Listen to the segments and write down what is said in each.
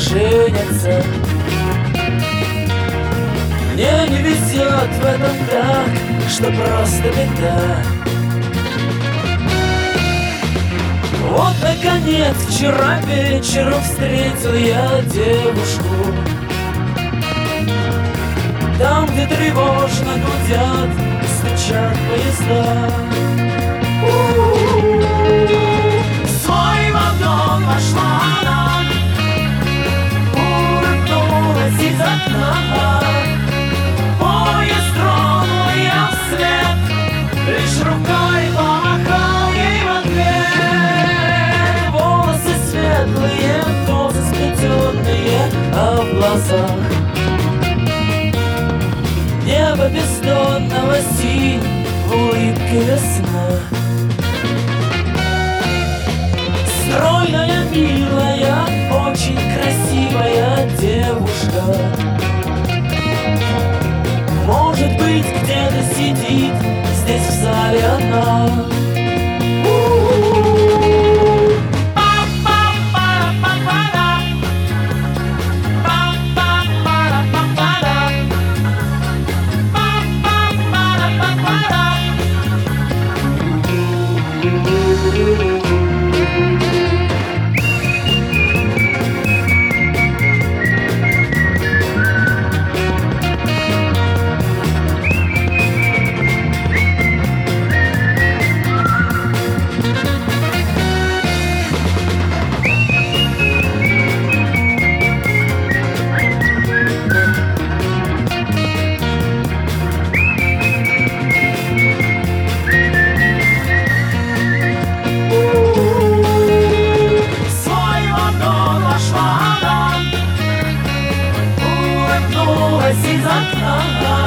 женятся. Мне не везет в этом так, что просто беда. Вот, наконец, вчера вечером встретил я девушку. Там, где тревожно гудят, стучат поезда. В свой вагон вошла она, улыбнулась из окна. Поезд тронул я вслед, лишь рукой помахал ей в ответ. Волосы светлые, косы сплетенные, а в глазах небо бездонного синь, в улыбке весна. Стройная, милая, очень красивая девушка. Может быть, где-то сидит здесь в зале одна. Из окна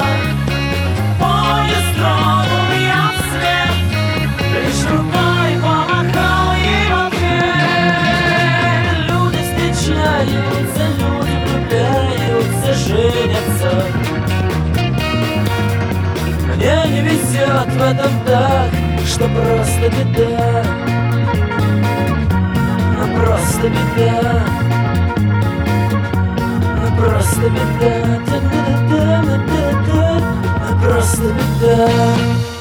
поезд тронул я вслед, лишь рукой помахал ей в ответ. Люди встречаются, люди влюбляются, женятся. Мне не везет в этом так, что просто беда. Но просто беда. Просто беда, просто беда.